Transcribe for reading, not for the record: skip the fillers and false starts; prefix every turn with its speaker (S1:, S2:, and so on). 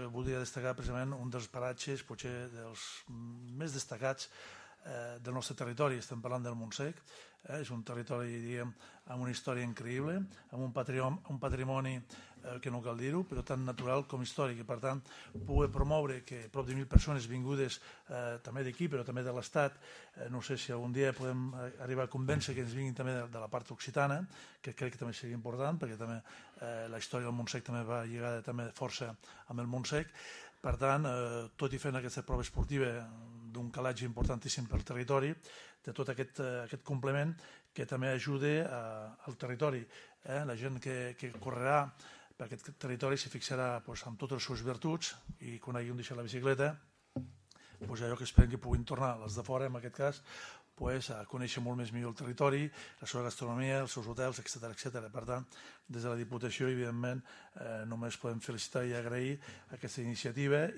S1: voldria destacar precisament un dels paratges, potser dels més destacats del nostre territori. Estem parlant del Montsec. És un territori, diríem, amb una història increïble, amb un patrimoni que no cal dir-ho, però tan natural com històric, i per tant poder promoure que prop de 1.000 persones vingudes també d'aquí, però també de l'Estat, no sé si algun dia podem arribar a convèncer que ens vinguin també de la part occitana, que crec que també seria important, perquè també la història del Montsec també va lligada també força amb el Montsec. Per tant, tot i fent aquesta prova esportiva d'un calatge importantíssim pel territori, de tot aquest complement que també ajuda al territori. La gent que correrà per aquest territori s'hi fixarà amb totes les seves virtuts, i quan hagin deixat la bicicleta, allò que esperen que puguin tornar, les de fora en aquest cas, a conèixer molt més millor el territori, la seva gastronomia, els seus hotels, etc. Per tant, des de la Diputació, evidentment, només podem felicitar i agrair aquesta iniciativa